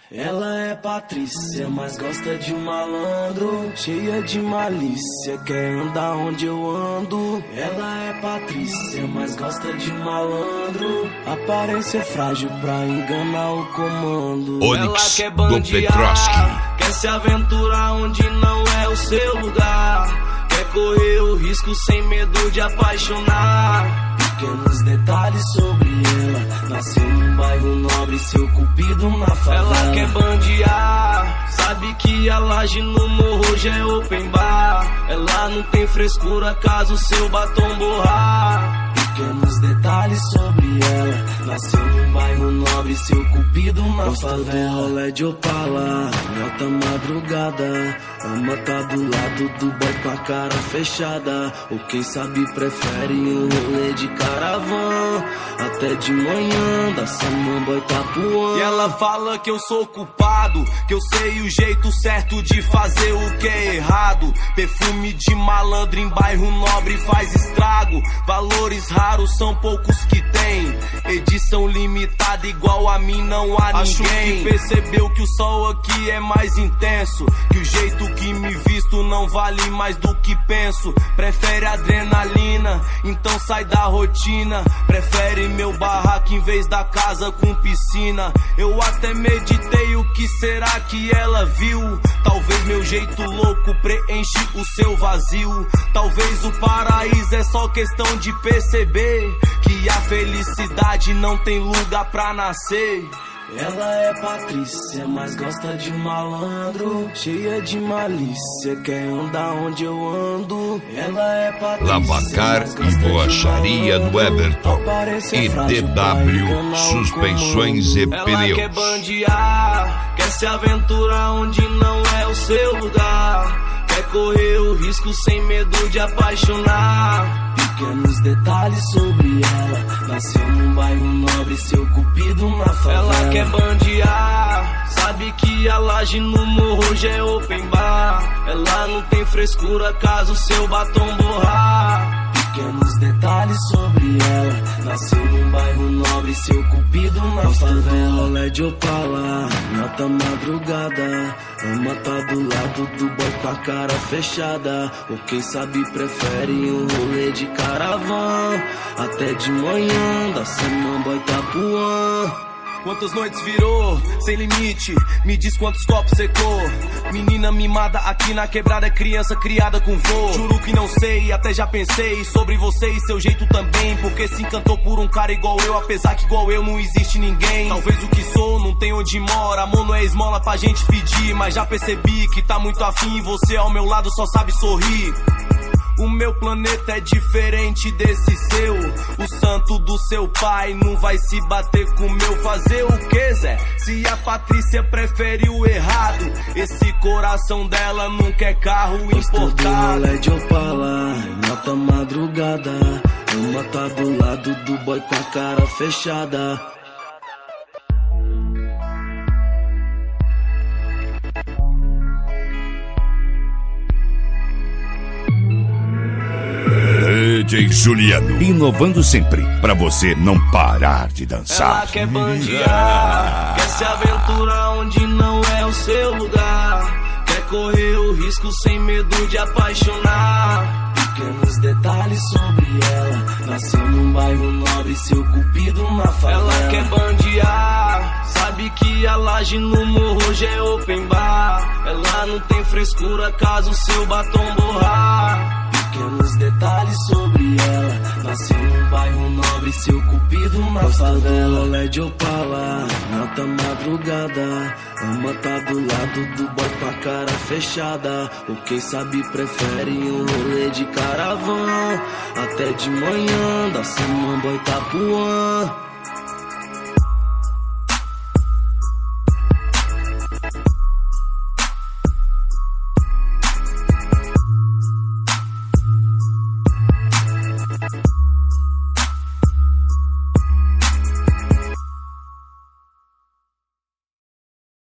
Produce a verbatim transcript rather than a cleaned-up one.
Ela é Patrícia, mas gosta de um malandro, cheia de malícia, quer andar onde eu ando. Ela é Patrícia, mas gosta de um malandro, aparência frágil pra enganar o comando. Onyx Ela quer do bandear, quer se aventurar onde não é o seu lugar, quer correr o risco sem medo de apaixonar. Pequenos detalhes sobre ela, nasceu num bairro nobre, seu cupido na favela. Ela quer bandear, sabe que a laje no morro hoje é open bar. Ela não tem frescura caso seu batom borrar. Pequenos detalhes sobre ela, nasceu num bairro nobre, seu cupido na favela. Rolê de Opala, em alta madrugada, ama tá do lado do boy com a cara fechada, ou quem sabe prefere um rolê de caravan, até de manhã da semana boy Tapuã. E ela fala que eu sou culpado, que eu sei o jeito certo de fazer o que é errado. Perfume de malandro em bairro nobre faz estrago, valores raros são poucos que tem, edição limitada igual a mim não há Acho ninguém. Que percebeu que o sol aqui é mais intenso, que o jeito que me visto não vale mais do que penso. Prefere adrenalina, então sai da rotina, prefere meu barraco em vez da casa com piscina. Eu até meditei o que será que ela viu, talvez meu jeito louco preenche o seu vazio. Talvez o paraíso é só questão de perceber que a felicidade não tem lugar pra nascer. Ela é Patrícia, mas gosta de um malandro, cheia de malícia, quer andar onde eu ando. Ela é Patrícia, Lavacar e Boacharia do Everton e D W Suspensões e Pneus. Ela quer bandear, quer se aventurar onde não é o seu lugar, quer correr o risco sem medo de apaixonar. Pequenos detalhes sobre ela, nasceu num bairro nobre, seu cupido na favela. Ela quer bandear, sabe que a laje no morro hoje é open bar. Ela não tem frescura caso seu batom borrar. Pequenos detalhes sobre ela, nasceu num bairro nobre, seu cupido na favela. Rolê de Opala, em alta madrugada, ama tá do lado do boy com a cara fechada, ou quem sabe prefere um rolê de caravan, até de manhã da semana boy Tapuã. Quantas noites virou, sem limite, me diz quantos copos secou. Menina mimada aqui na quebrada, é criança criada com vô. Juro que não sei, até já pensei sobre você e seu jeito também, porque se encantou por um cara igual eu, apesar que igual eu não existe ninguém. Talvez o que sou não tem onde mora, amor não é esmola pra gente pedir, mas já percebi que tá muito afim e você ao meu lado só sabe sorrir. O meu planeta é diferente desse seu, o santo do seu pai não vai se bater com o meu. Fazer o que, Zé? Se a Patrícia prefere o errado, esse coração dela não quer carro importado. Rolê de Opala, em alta madrugada, uma tá do lado do boy com a cara fechada. D J Juliano, inovando sempre, pra você não parar de dançar. Ela quer bandear, quer se aventurar onde não é o seu lugar, quer correr o risco sem medo de apaixonar. Pequenos detalhes sobre ela, nasceu num bairro nobre, seu cupido na favela. Ela quer bandear, sabe que a laje no morro hoje é open bar. Ela não tem frescura caso seu batom borrar. Pequenos detalhes sobre ela, nasceu num bairro nobre, seu cupido na favela. Rolê de Opala, na alta madrugada, ama tá do lado do boy com a cara fechada, ou quem sabe prefere um rolê de caravan, até de manhã da semana boy Tapuã.